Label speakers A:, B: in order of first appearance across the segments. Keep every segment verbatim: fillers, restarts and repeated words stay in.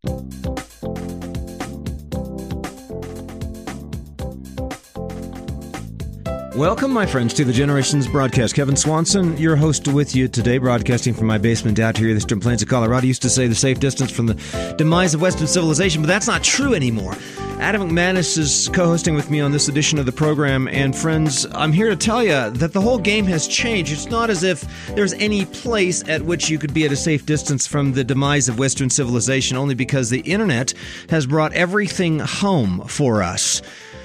A: Welcome, my friends, to the Generations Broadcast. Kevin Swanson, your host with you today, broadcasting from my basement out here in the Eastern Plains of Colorado. I used to say the safe distance from the demise of Western civilization, but that's not true anymore. Adam McManus is co-hosting with me on this edition of the program, and friends, I'm here to tell you that the whole game has changed. It's not as if there's any place at which you could be at a safe distance from the demise of Western civilization, only because the internet has brought everything home for us.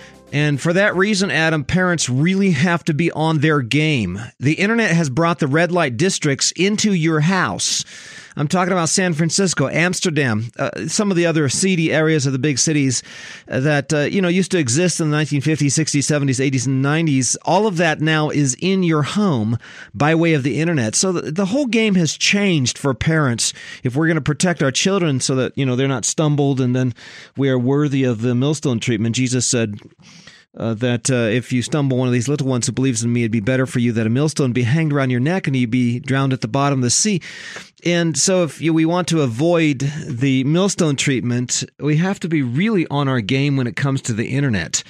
A: And for that reason, Adam, parents really have to be on their game. The internet has brought the red light districts into your house. I'm talking about San Francisco, Amsterdam, uh, some of the other seedy areas of the big cities that, uh, you know, used to exist in the nineteen fifties, sixties, seventies, eighties, and nineties. All of that now is in your home by way of the internet. So the, the whole game has changed for parents if we're going to protect our children so that, you know, they're not stumbled and then we are worthy of the millstone treatment. Jesus said, Uh, that uh, if you stumble one of these little ones who believes in me, it'd be better for you that a millstone be hanged around your neck and you'd be drowned at the bottom of the sea. And so if you, we want to avoid the millstone treatment, we have to be really on our game when it comes to the internet.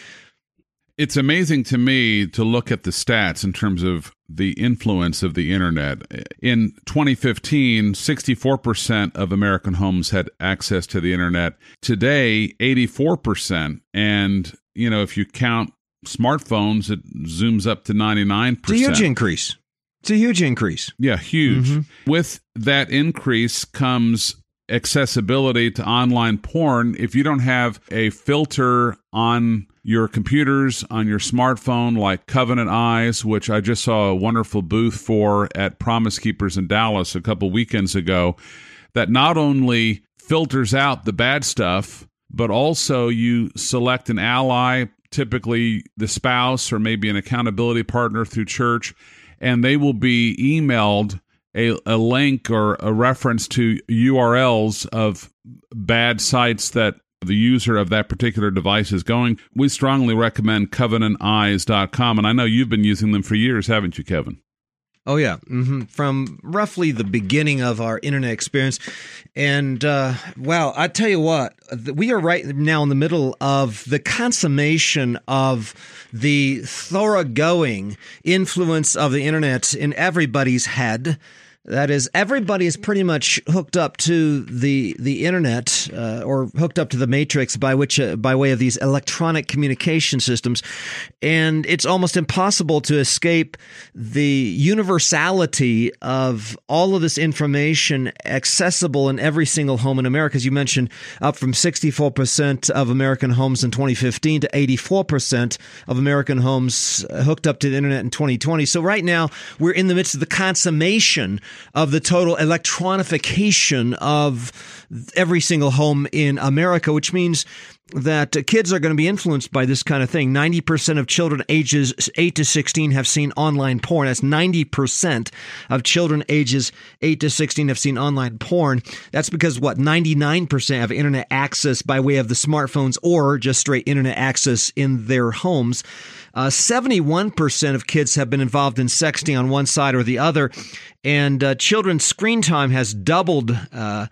B: It's amazing to me to look at the stats in terms of the influence of the internet. In twenty fifteen, sixty-four percent of American homes had access to the internet. Today, eighty-four percent. And, you know, if you count smartphones, it zooms up to ninety-nine percent.
A: It's a huge increase. It's a huge increase.
B: Yeah, huge.
A: Mm-hmm.
B: With that increase comes accessibility to online porn. If you don't have a filter on your computers, on your smartphone, like Covenant Eyes, which I just saw a wonderful booth for at Promise Keepers in Dallas a couple weekends ago, that not only filters out the bad stuff, but also you select an ally, typically the spouse or maybe an accountability partner through church, and they will be emailed a, a link or a reference to U R Ls of bad sites that the user of that particular device is going. We strongly recommend covenant eyes dot com, and I know you've been using them for years, haven't you, Kevin?
A: Oh, yeah. Mm-hmm. From roughly the beginning of our internet experience. And, uh, well, I tell you what, we are right now in the middle of the consummation of the thoroughgoing influence of the internet in everybody's head. That is, everybody is pretty much hooked up to the the internet uh, or hooked up to the matrix by which uh, by way of these electronic communication systems, and it's almost impossible to escape the universality of all of this information accessible in every single home in America. As you mentioned, up from sixty-four percent of American homes in twenty fifteen to eighty-four percent of American homes hooked up to the internet in twenty twenty. So right now, we're in the midst of the consummation of the total electronification of every single home in America, which means that kids are going to be influenced by this kind of thing. ninety percent of children ages eight to sixteen have seen online porn. That's ninety percent of children ages eight to sixteen have seen online porn. That's because, what, ninety-nine percent have internet access by way of the smartphones or just straight internet access in their homes. Uh, seventy-one percent of kids have been involved in sexting on one side or the other. And uh, children's screen time has doubled uh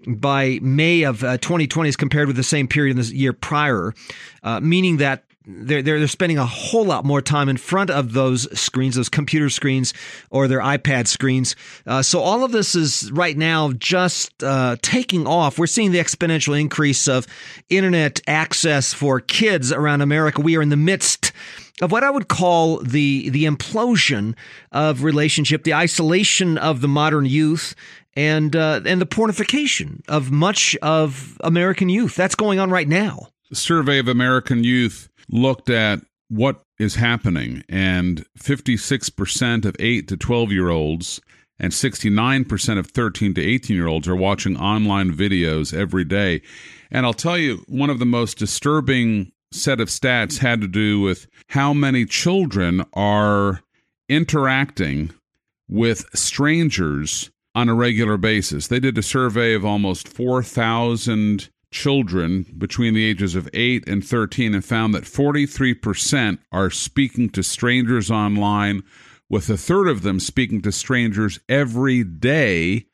A: by May of uh, twenty twenty as compared with the same period in the year prior, uh, meaning that they're, they're, they're spending a whole lot more time in front of those screens, those computer screens or their iPad screens. Uh, so all of this is right now just uh, taking off. We're seeing the exponential increase of internet access for kids around America. We are in the midst of what I would call the the implosion of relationship, the isolation of the modern youth, and uh, and the pornification of much of American youth. That's going on right now.
B: The survey of American youth looked at what is happening, and fifty-six percent of eight to twelve-year-olds and sixty-nine percent of thirteen to eighteen-year-olds are watching online videos every day. And I'll tell you, one of the most disturbing set of stats had to do with how many children are interacting with strangers on a regular basis. They did a survey of almost four thousand children between the ages of eight and thirteen and found that forty-three percent are speaking to strangers online, with a third of them speaking to strangers every day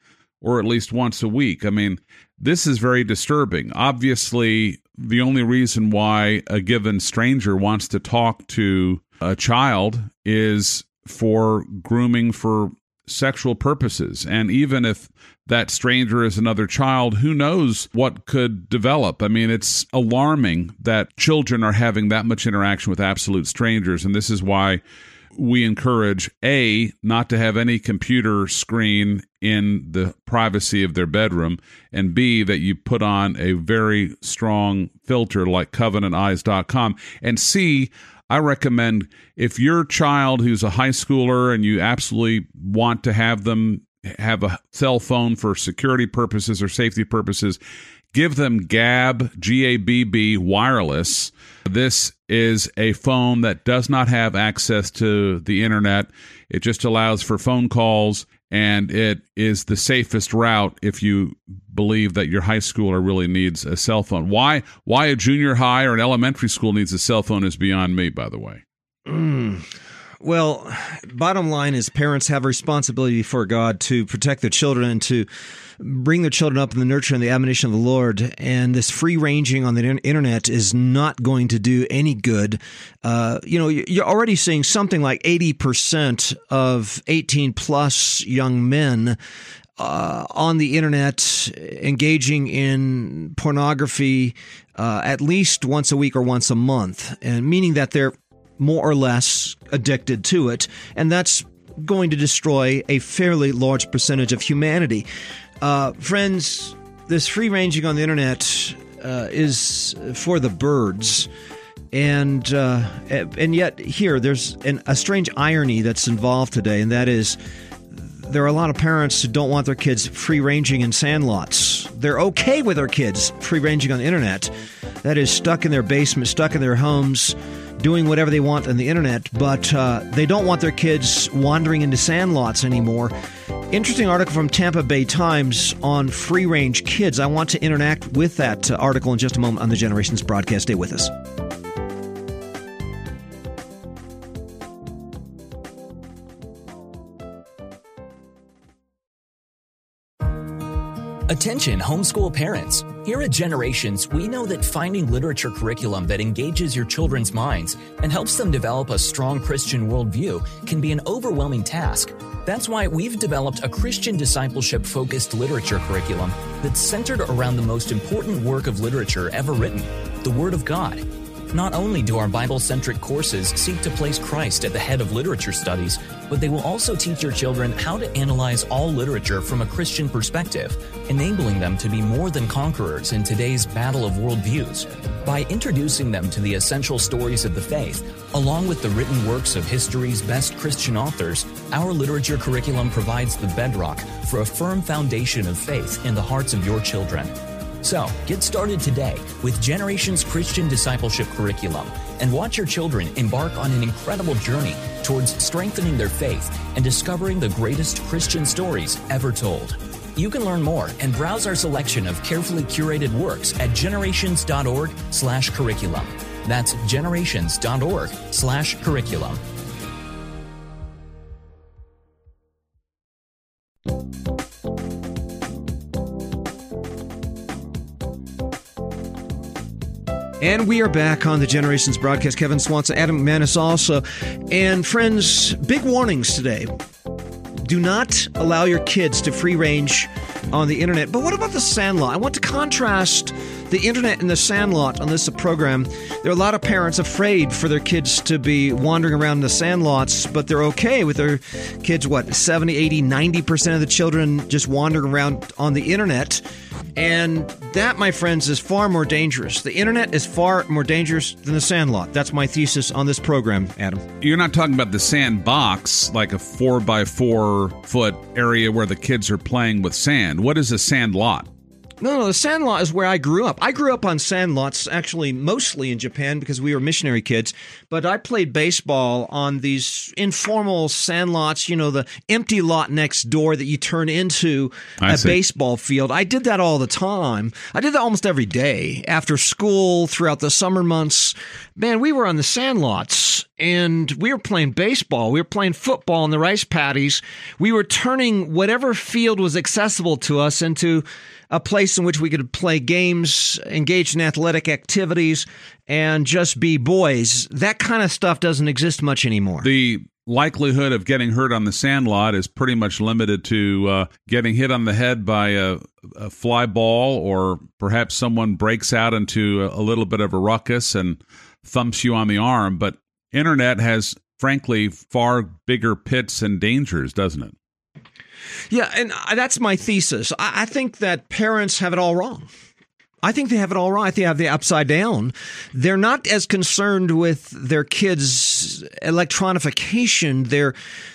B: or at least once a week. I mean, this is very disturbing. Obviously, the only reason why a given stranger wants to talk to a child is for grooming for sexual purposes. And even if that stranger is another child, who knows what could develop? I mean, it's alarming that children are having that much interaction with absolute strangers. And this is why we encourage, A, not to have any computer screen in the privacy of their bedroom, and B, that you put on a very strong filter like covenant eyes dot com, and C, I recommend if your child who's a high schooler and you absolutely want to have them have a cell phone for security purposes or safety purposes, give them Gabb, G A B B wireless. This is a phone that does not have access to the internet. It just allows for phone calls, and it is the safest route if you believe that your high schooler really needs a cell phone. Why why a junior high or an elementary school needs a cell phone is beyond me, by the way.
A: Mm. Well, bottom line is parents have a responsibility before God to protect their children and to bring their children up in the nurture and the admonition of the Lord. And this free ranging on the internet is not going to do any good. Uh, you know, you're already seeing something like eighty percent of eighteen plus young men Uh, on the internet, engaging in pornography uh, at least once a week or once a month, and meaning that they're more or less addicted to it, and that's going to destroy a fairly large percentage of humanity. Uh, friends, this free ranging on the internet uh, is for the birds. And uh, and yet here, there's an, a strange irony that's involved today, and that is there are a lot of parents who don't want their kids free-ranging in sandlots. They're okay with their kids free-ranging on the internet. That is, stuck in their basement, stuck in their homes, doing whatever they want on the internet, but uh, they don't want their kids wandering into sandlots anymore. Interesting article from Tampa Bay Times on free-range kids. I want to interact with that uh, article in just a moment on the Generations broadcast. Stay with us.
C: Attention homeschool parents. Here at Generations, we know that finding literature curriculum that engages your children's minds and helps them develop a strong Christian worldview can be an overwhelming task. That's why we've developed a Christian discipleship-focused literature curriculum that's centered around the most important work of literature ever written, the Word of God. Not only do our Bible-centric courses seek to place Christ at the head of literature studies, but they will also teach your children how to analyze all literature from a Christian perspective, enabling them to be more than conquerors in today's battle of worldviews. By introducing them to the essential stories of the faith, along with the written works of history's best Christian authors, our literature curriculum provides the bedrock for a firm foundation of faith in the hearts of your children. So, get started today with Generations Christian Discipleship Curriculum and watch your children embark on an incredible journey towards strengthening their faith and discovering the greatest Christian stories ever told. You can learn more and browse our selection of carefully curated works at generations.org slash curriculum. That's generations.org slash curriculum.
A: And we are back on the Generations broadcast. Kevin Swanson, Adam McManus also. And friends, big warnings today. Do not allow your kids to free range on the internet. But what about the sandlot? I want to contrast the internet and the sandlot on this program. There are a lot of parents afraid for their kids to be wandering around the sandlots, but they're okay with their kids, what, seventy, eighty, ninety percent of the children just wandering around on the internet. And that, my friends, is far more dangerous. The internet is far more dangerous than the sandlot. That's my thesis on this program, Adam.
B: You're not talking about the sandbox, like a four by four foot area where the kids are playing with sand. What is a sand lot?
A: No, no, the sandlot is where I grew up. I grew up on sandlots, actually mostly in Japan because we were missionary kids. But I played baseball on these informal sandlots, you know, the empty lot next door that you turn into
B: I
A: a
B: see.
A: baseball field. I did that all the time. I did that almost every day after school, throughout the summer months. Man, we were on the sandlots and we were playing baseball. We were playing football in the rice paddies. We were turning whatever field was accessible to us into a place in which we could play games, engage in athletic activities, and just be boys. That kind of stuff doesn't exist much anymore.
B: The likelihood of getting hurt on the sandlot is pretty much limited to uh, getting hit on the head by a, a fly ball, or perhaps someone breaks out into a, a little bit of a ruckus and thumps you on the arm. But internet has, frankly, far bigger pits and dangers, doesn't it?
A: Yeah, and that's my thesis. I think that parents have it all wrong. I think they have it all wrong. I think they have the upside down. They're not as concerned with their kids' electronification, their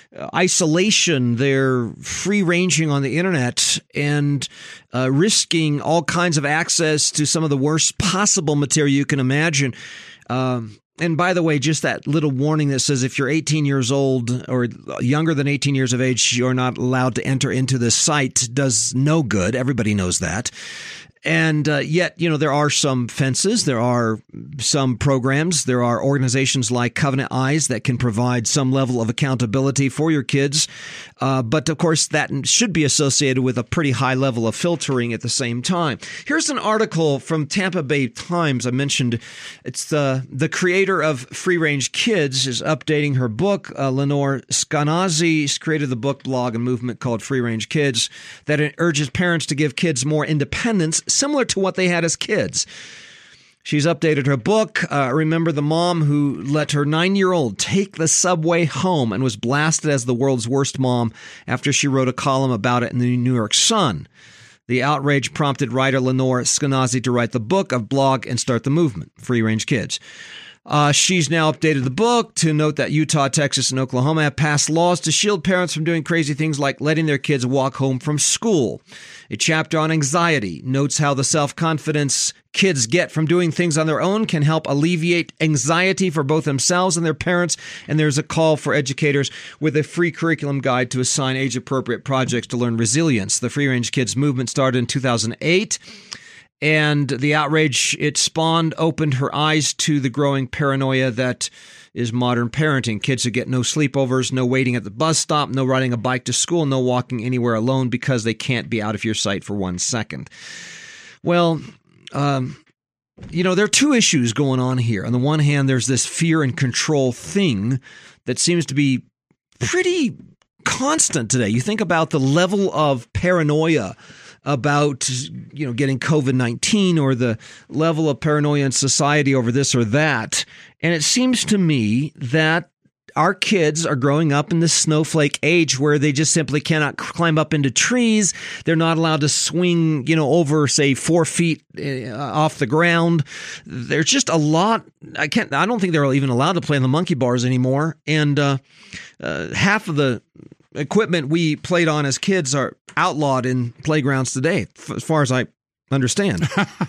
A: isolation, their free ranging on the internet, and uh, risking all kinds of access to some of the worst possible material you can imagine. Um, And by the way, just that little warning that says if you're eighteen years old or younger than eighteen years of age, you're not allowed to enter into this site does no good. Everybody knows that. And uh, yet, you know, there are some fences. There are some programs. There are organizations like Covenant Eyes that can provide some level of accountability for your kids. Uh, but, of course, that should be associated with a pretty high level of filtering at the same time. Here's an article from Tampa Bay Times. I mentioned it's the, the creator of Free Range Kids is updating her book. Uh, Lenore Skenazy created the book, blog, and movement called Free Range Kids that urges parents to give kids more independence, similar to what they had as kids. She's updated her book. Uh, remember the mom who let her nine-year-old take the subway home and was blasted as the world's worst mom after she wrote a column about it in the New York Sun. The outrage prompted writer Lenore Skenazy to write the book, of blog, and start the movement, Free Range Kids. Uh, she's now updated the book to note that Utah, Texas, and Oklahoma have passed laws to shield parents from doing crazy things like letting their kids walk home from school. A chapter on anxiety notes how the self-confidence kids get from doing things on their own can help alleviate anxiety for both themselves and their parents. And there's a call for educators with a free curriculum guide to assign age-appropriate projects to learn resilience. The Free Range Kids movement started in two thousand eight. And the outrage it spawned opened her eyes to the growing paranoia that is modern parenting. Kids who get no sleepovers, no waiting at the bus stop, no riding a bike to school, no walking anywhere alone because they can't be out of your sight for one second. Well, um, you know, there are two issues going on here. On the one hand, there's this fear and control thing that seems to be pretty constant today. You think about the level of paranoia about, you know, getting covid nineteen or the level of paranoia in society over this or that. And it seems to me that our kids are growing up in this snowflake age where they just simply cannot climb up into trees. They're not allowed to swing, you know, over, say, four feet uh, off the ground. There's just a lot. I can't, I don't think they're even allowed to play on the monkey bars anymore. And uh, uh, half of the equipment we played on as kids are outlawed in playgrounds today, as far as I understand.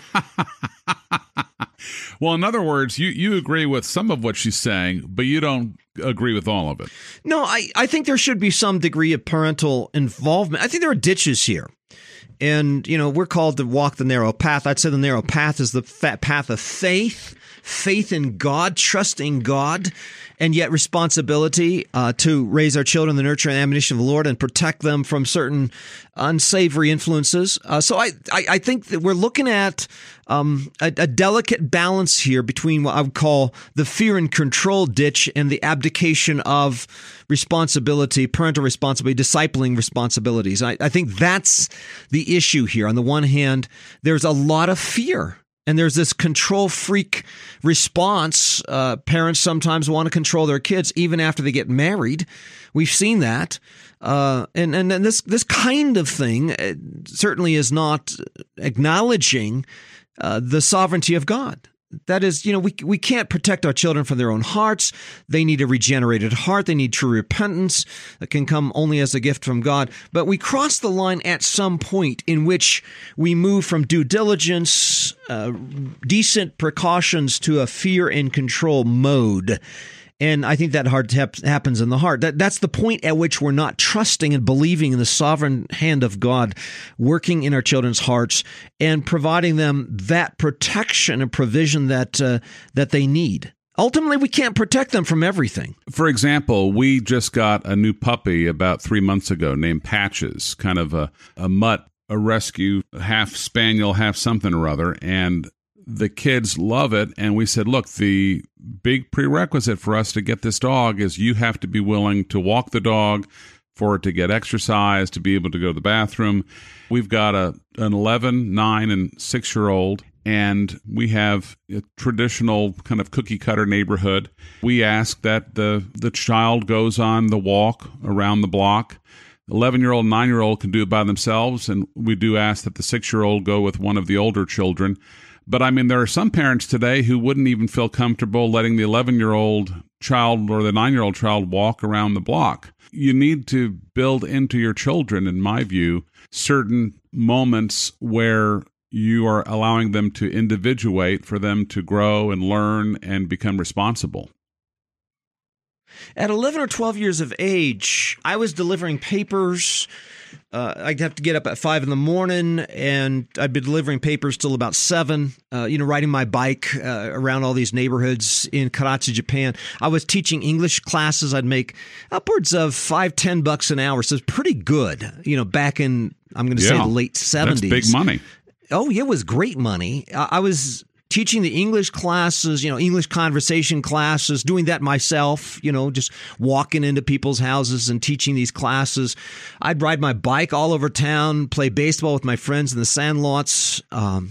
B: Well, in other words, you, you agree with some of what she's saying, but you don't agree with all of it.
A: No, I, I think there should be some degree of parental involvement. I think there are ditches here. And, you know, we're called to walk the narrow path. I'd say the narrow path is the path of faith, faith in God, trusting God, and yet responsibility uh, to raise our children in the nurture and admonition of the Lord and protect them from certain unsavory influences. Uh, so I, I, I think that we're looking at um, a, a delicate balance here between what I would call the fear and control ditch and the abdication of responsibility, parental responsibility, discipling responsibilities. I, I think that's the issue here. On the one hand, there's a lot of fear. And there's this control freak response. Uh, parents sometimes want to control their kids even after they get married. We've seen that. Uh, and, and, and this, this kind of thing uh, certainly is not acknowledging uh, the sovereignty of God. That is, you know, we we can't protect our children from their own hearts. They need a regenerated heart. They need true repentance that can come only as a gift from God. But we cross the line at some point in which we move from due diligence, uh, decent precautions to a fear and control mode. And I think that hard hap- happens in the heart. That That's the point at which we're not trusting and believing in the sovereign hand of God working in our children's hearts and providing them that protection and provision that uh, that they need. Ultimately, we can't protect them from everything.
B: For example, we just got a new puppy about three months ago named Patches, kind of a, a mutt, a rescue, half spaniel, half something or other, and the kids love it, and we said, look, the big prerequisite for us to get this dog is you have to be willing to walk the dog for it to get exercise, to be able to go to the bathroom. We've got a an eleven, nine, and six-year-old, and we have a traditional kind of cookie-cutter neighborhood. We ask that the, the child goes on the walk around the block. eleven-year-old, nine-year-old can do it by themselves, and we do ask that the six-year-old go with one of the older children. But, I mean, there are some parents today who wouldn't even feel comfortable letting the eleven-year-old child or the nine-year-old child walk around the block. You need to build into your children, in my view, certain moments where you are allowing them to individuate, for them to grow and learn and become responsible.
A: At eleven or twelve years of age, I was delivering papers. Uh, I'd have to get up at five in the morning, and I'd be delivering papers till about seven, uh, you know, riding my bike uh, around all these neighborhoods in Karachi, Japan. I was teaching English classes. I'd make upwards of five, ten bucks an hour. So it's pretty good, you know, back in, I'm going to
B: yeah,
A: say the late seventies.
B: That's big money.
A: Oh, yeah, it was great money. I, I was teaching the English classes, you know, English conversation classes, doing that myself, you know, just walking into people's houses and teaching these classes. I'd ride my bike all over town, play baseball with my friends in the sandlots. Um,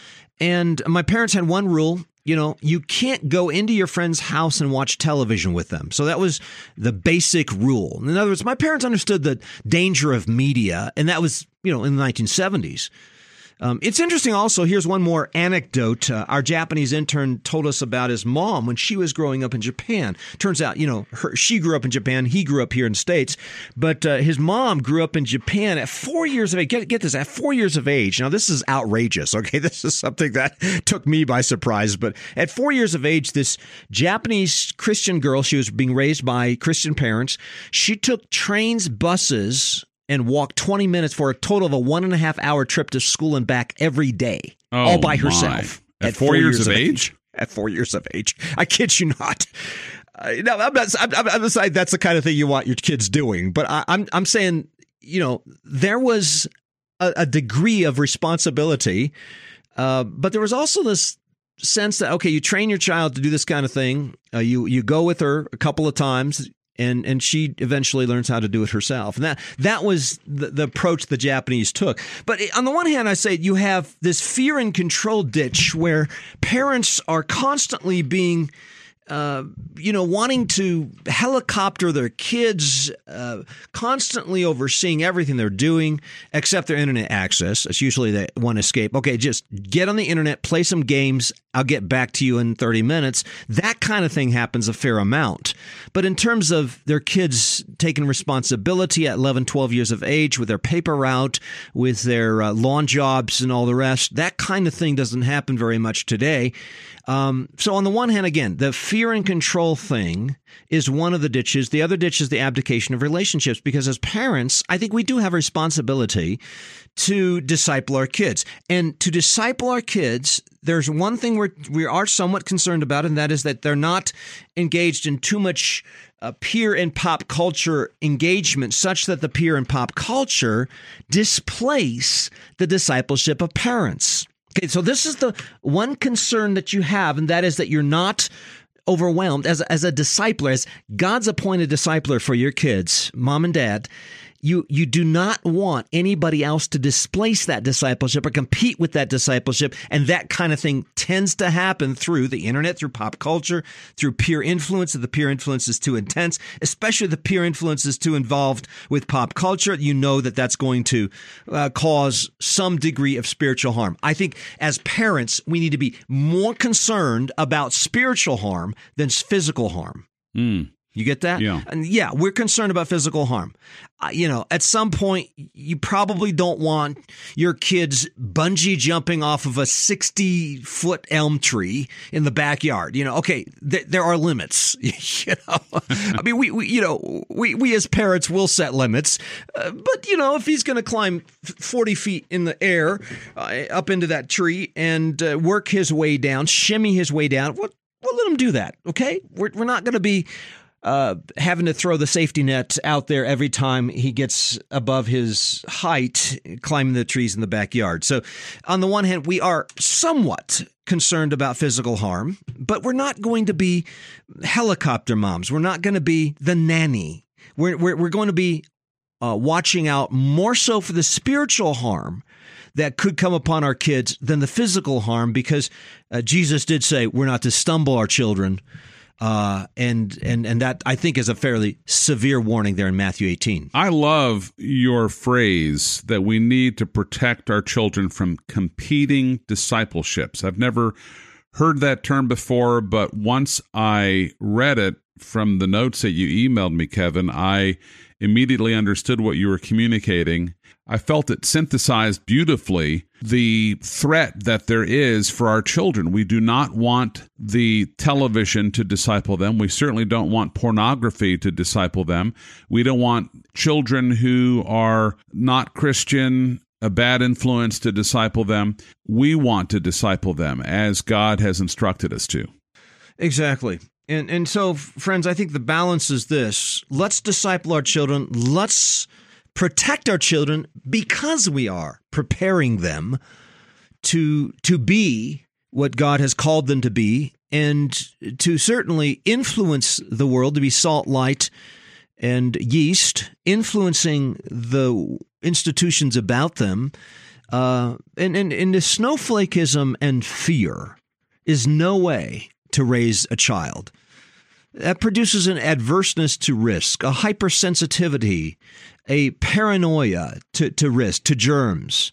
A: and my parents had one rule, you know, you can't go into your friend's house and watch television with them. So that was the basic rule. In other words, my parents understood the danger of media, and that was, you know, in the nineteen seventies. Um, it's interesting also, here's one more anecdote. Uh, our Japanese intern told us about his mom when she was growing up in Japan. Turns out, you know, her, she grew up in Japan. He grew up here in the States. But uh, his mom grew up in Japan at four years of age. Get, get this, at four years of age. Now, this is outrageous, okay? This is something that took me by surprise. But at four years of age, this Japanese Christian girl, she was being raised by Christian parents. She took trains, buses, and walked twenty minutes for a total of a one and a half hour trip to school and back every day,
B: oh,
A: all by herself.
B: At, at four, four years, years of age? age?
A: At four years of age. I kid you not. Uh, no, I'm not, I'm, I'm not saying that's the kind of thing you want your kids doing, but I, I'm, I'm saying, you know, there was a, a degree of responsibility, uh, but there was also this sense that, okay, you train your child to do this kind of thing. Uh, you, you go with her a couple of times, And and she eventually learns how to do it herself. And that that was the, the approach the Japanese took. But on the one hand, I say you have this fear and control ditch where parents are constantly being, uh, you know, wanting to helicopter their kids, uh, constantly overseeing everything they're doing except their internet access. It's usually the one escape. Okay, just get on the internet, play some games. I'll get back to you in thirty minutes. That kind of thing happens a fair amount. But in terms of their kids taking responsibility at eleven, twelve years of age with their paper route, with their uh, lawn jobs and all the rest, that kind of thing doesn't happen very much today. Um, so on the one hand, again, the fear and control thing is one of the ditches. The other ditch is the abdication of relationships, because as parents, I think we do have a responsibility to disciple our kids. And to disciple our kids, there's one thing we're, we are somewhat concerned about, and that is that they're not engaged in too much uh, peer and pop culture engagement, such that the peer and pop culture displace the discipleship of parents. Okay, so this is the one concern that you have, and that is that you're not overwhelmed as, as a discipler, as God's appointed discipler for your kids, mom and dad. You you do not want anybody else to displace that discipleship or compete with that discipleship. And that kind of thing tends to happen through the internet, through pop culture, through peer influence. If the peer influence is too intense, especially the peer influence is too involved with pop culture, you know that that's going to uh, cause some degree of spiritual harm. I think as parents, we need to be more concerned about spiritual harm than physical harm.
B: Mm.
A: You get that?
B: Yeah.
A: And yeah, we're concerned about physical harm. Uh, you know, at some point, you probably don't want your kids bungee jumping off of a sixty-foot elm tree in the backyard. You know, okay, th- there are limits. You know, I mean, we, we you know, we, we as parents will set limits. Uh, but, you know, if he's going to climb forty feet in the air uh, up into that tree and uh, work his way down, shimmy his way down, what? Well, let him do that, okay? We're, we're not going to be uh, having to throw the safety net out there every time he gets above his height, climbing the trees in the backyard. So on the one hand, we are somewhat concerned about physical harm, but we're not going to be helicopter moms. We're not going to be the nanny. We're, we're, we're going to be uh, watching out more so for the spiritual harm that could come upon our kids than the physical harm, because uh, Jesus did say we're not to stumble our children. Uh, and, and, and that, I think, is a fairly severe warning there in Matthew eighteen.
B: I love your phrase that we need to protect our children from competing discipleships. I've never heard that term before, but once I read it from the notes that you emailed me, Kevin, I immediately understood what you were communicating. I felt it synthesized beautifully the threat that there is for our children. We do not want the television to disciple them. We certainly don't want pornography to disciple them. We don't want children who are not Christian, a bad influence, to disciple them. We want to disciple them as God has instructed us to.
A: Exactly. And and so, friends, I think the balance is this. Let's disciple our children. Let's protect our children because we are preparing them to to be what God has called them to be, and to certainly influence the world, to be salt, light, and yeast, influencing the institutions about them. Uh, and, and, and the snowflakism and fear is no way to raise a child. That produces an adverseness to risk, a hypersensitivity, a paranoia to, to risk, to germs,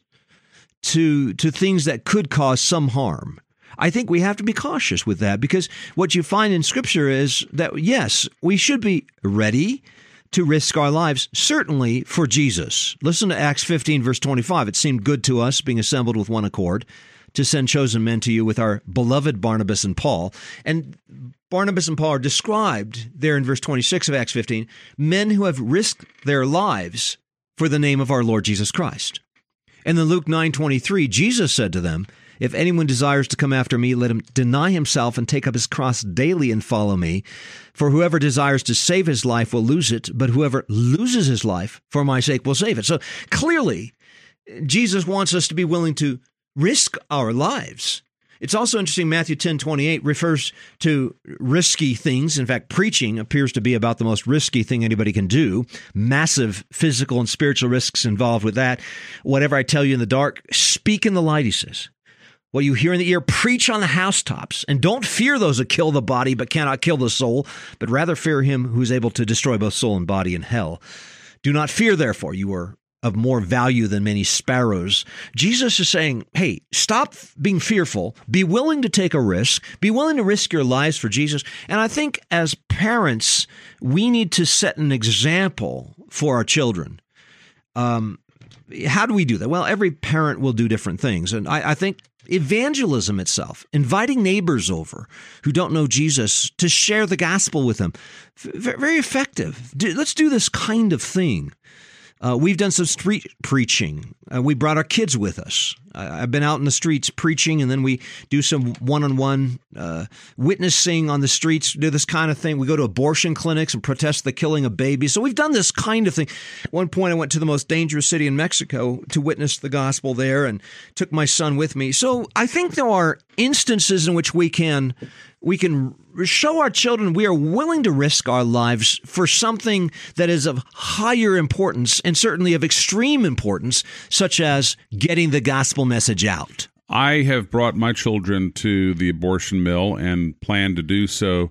A: to to things that could cause some harm. I think we have to be cautious with that, because what you find in Scripture is that, yes, we should be ready to risk our lives, certainly for Jesus. Listen to Acts fifteen, verse twenty-five. It seemed good to us, being assembled with one accord, to send chosen men to you with our beloved Barnabas and Paul. And Barnabas and Paul are described there in verse twenty-six of Acts fifteen, men who have risked their lives for the name of our Lord Jesus Christ. And in Luke nine twenty-three, Jesus said to them, if anyone desires to come after me, let him deny himself and take up his cross daily and follow me. For whoever desires to save his life will lose it, but whoever loses his life for my sake will save it. So clearly, Jesus wants us to be willing to risk our lives. It's also interesting, Matthew ten twenty-eight refers to risky things. In fact, preaching appears to be about the most risky thing anybody can do. Massive physical and spiritual risks involved with that. Whatever I tell you in the dark, speak in the light, he says. What you hear in the ear, preach on the housetops. And don't fear those that kill the body but cannot kill the soul, but rather fear him who is able to destroy both soul and body in hell. Do not fear, therefore, you are of more value than many sparrows. Jesus is saying, hey, stop being fearful. Be willing to take a risk. Be willing to risk your lives for Jesus. And I think as parents, we need to set an example for our children. Um, how do we do that? Well, every parent will do different things. And I, I think evangelism itself, inviting neighbors over who don't know Jesus to share the gospel with them, very effective. Let's do this kind of thing. Uh, we've done some street preaching. Uh, we brought our kids with us. I, I've been out in the streets preaching, and then we do some one-on-one uh, witnessing on the streets, do this kind of thing. We go to abortion clinics and protest the killing of babies. So we've done this kind of thing. At one point, I went to the most dangerous city in Mexico to witness the gospel there and took my son with me. So I think there are instances in which we can we can show our children we are willing to risk our lives for something that is of higher importance and certainly of extreme importance, such as getting the gospel message out.
B: I have brought my children to the abortion mill and plan to do so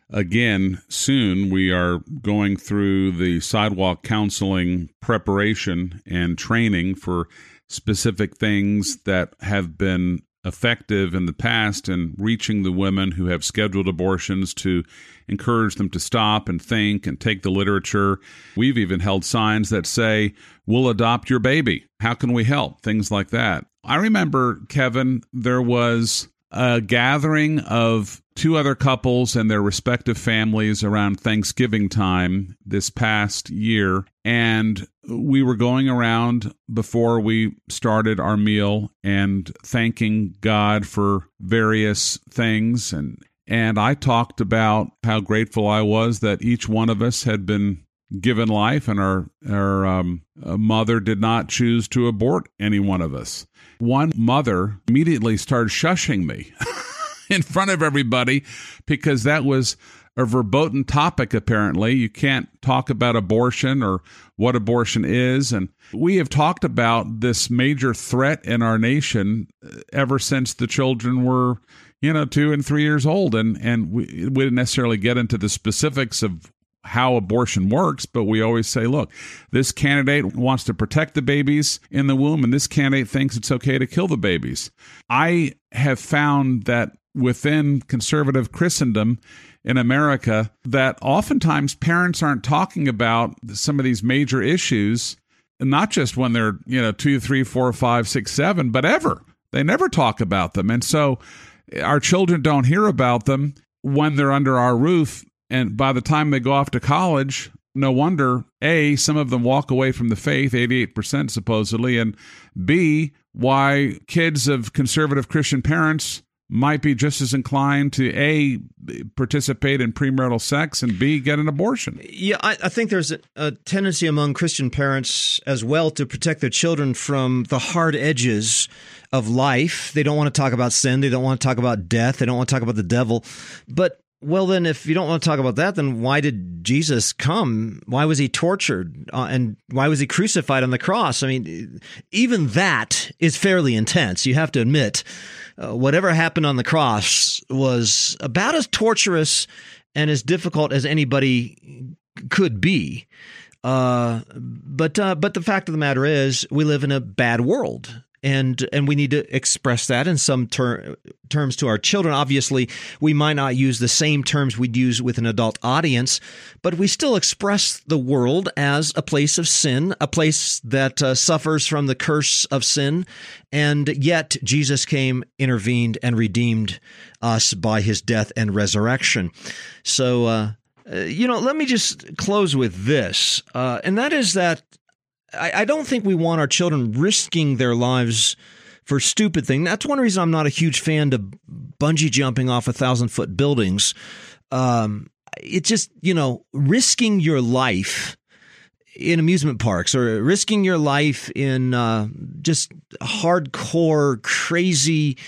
B: again soon. We are going through the sidewalk counseling preparation and training for specific things that have been effective in the past in reaching the women who have scheduled abortions to encourage them to stop and think and take the literature. We've even held signs that say, "We'll adopt your baby. How can we help?" Things like that. I remember, Kevin, there was a gathering of two other couples and their respective families around Thanksgiving time this past year, and we were going around before we started our meal and thanking God for various things, and and I talked about how grateful I was that each one of us had been given life, and our our um, mother did not choose to abort any one of us. One mother immediately started shushing me in front of everybody because that was a verboten topic, apparently. You can't talk about abortion or what abortion is. And we have talked about this major threat in our nation ever since the children were, you know, two and three years old. And, and we, we didn't necessarily get into the specifics of how abortion works, but we always say, look, this candidate wants to protect the babies in the womb, and this candidate thinks it's okay to kill the babies. I have found that within conservative Christendom in America, that oftentimes parents aren't talking about some of these major issues, not just when they're, you know, two, three, four, five, six, seven, but ever. They never talk about them. And so our children don't hear about them when they're under our roof. And by the time they go off to college, no wonder, A, some of them walk away from the faith, eighty-eight percent supposedly, and B, why kids of conservative Christian parents might be just as inclined to, A, participate in premarital sex, and B, get an abortion.
A: Yeah, I, I think there's a, a tendency among Christian parents as well to protect their children from the hard edges of life. They don't want to talk about sin. They don't want to talk about death. They don't want to talk about the devil. But well, then, if you don't want to talk about that, then why did Jesus come? Why was he tortured? Uh, and why was he crucified on the cross? I mean, even that is fairly intense. You have to admit, uh, whatever happened on the cross was about as torturous and as difficult as anybody could be. Uh, but uh, but the fact of the matter is, we live in a bad world. And and we need to express that in some ter- terms to our children. Obviously, we might not use the same terms we'd use with an adult audience, but we still express the world as a place of sin, a place that uh, suffers from the curse of sin. And yet Jesus came, intervened, and redeemed us by his death and resurrection. So, uh, you know, let me just close with this, uh, and that is that I don't think we want our children risking their lives for stupid things. That's one reason I'm not a huge fan of bungee jumping off a thousand-foot buildings. Um, it's just, you know, risking your life in amusement parks or risking your life in uh, just hardcore, crazy,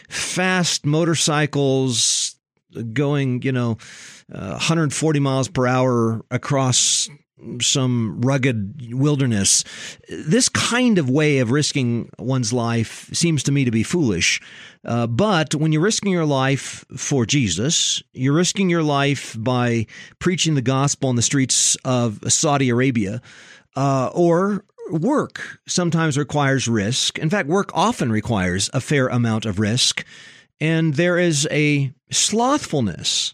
A: fast motorcycles going, you know, uh, one hundred forty miles per hour across some rugged wilderness. This kind of way of risking one's life seems to me to be foolish. Uh, but when you're risking your life for Jesus, you're risking your life by preaching the gospel on the streets of Saudi Arabia, uh, or work sometimes requires risk. In fact, work often requires a fair amount of risk. And there is a slothfulness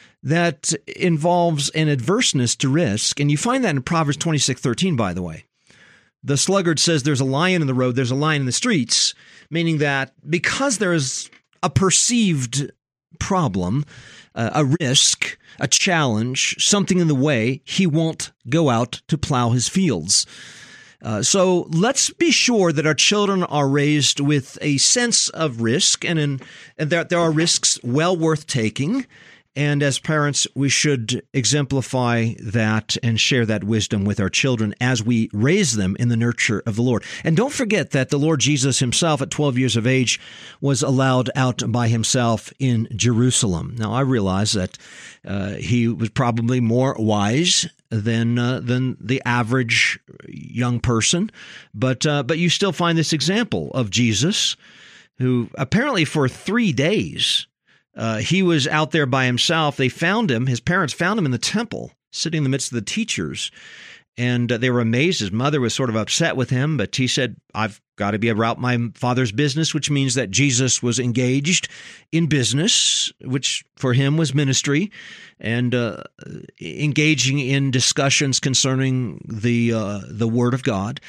A: that involves an adverseness to risk. And you find that in Proverbs twenty-six thirteen, by the way. The sluggard says there's a lion in the road, there's a lion in the streets, meaning that because there is a perceived problem, uh, a risk, a challenge, something in the way, he won't go out to plow his fields. Uh, so let's be sure that our children are raised with a sense of risk, and, in, and that there are risks well worth taking. And as parents, we should exemplify that and share that wisdom with our children as we raise them in the nurture of the Lord. And don't forget that the Lord Jesus himself at twelve years of age was allowed out by himself in Jerusalem. Now, I realize that uh, he was probably more wise than uh, than the average young person, but uh, but you still find this example of Jesus, who apparently for three days uh, he was out there by himself. They found him; his parents found him in the temple, sitting in the midst of the teachers, and uh, they were amazed. His mother was sort of upset with him, but he said, "I've got to be about my Father's business," which means that Jesus was engaged in business, which for him was ministry, and uh, engaging in discussions concerning the uh, the Word of God.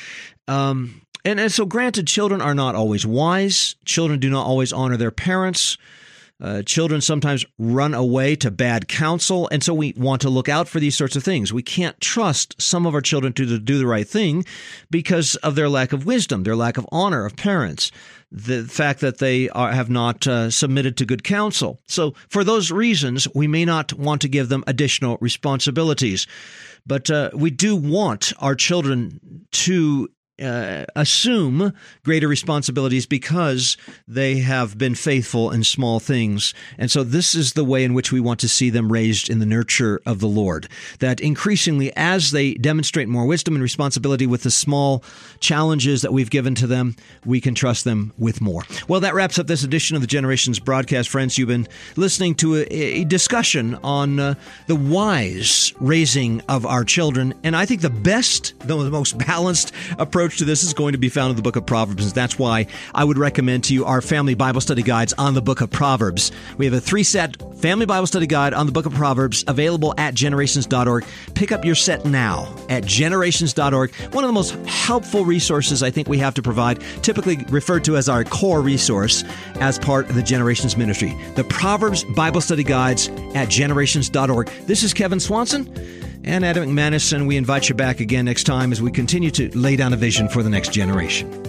A: Um, and, and so, granted, children are not always wise. Children do not always honor their parents. Uh, children sometimes run away to bad counsel, and so we want to look out for these sorts of things. We can't trust some of our children to do the right thing because of their lack of wisdom, their lack of honor of parents, the fact that they are, have not uh, submitted to good counsel. So for those reasons, we may not want to give them additional responsibilities. But uh, we do want our children to Uh, assume greater responsibilities because they have been faithful in small things. And so this is the way in which we want to see them raised in the nurture of the Lord, that increasingly as they demonstrate more wisdom and responsibility with the small challenges that we've given to them, we can trust them with more. Well, that wraps up this edition of the Generations broadcast. Friends, you've been listening to a, a discussion on uh, the wise raising of our children. And I think the best, the most balanced approach to this is going to be found in the book of Proverbs. And that's why I would recommend to you our family Bible study guides on the book of Proverbs. We have a three-set family Bible study guide on the book of Proverbs available at generations dot org. Pick up your set now at generations dot org. One of the most helpful resources I think we have to provide, typically referred to as our core resource as part of the Generations ministry. The Proverbs Bible study guides at generations dot org. This is Kevin Swanson and Adam McManus, and we invite you back again next time as we continue to lay down a vision for the next generation.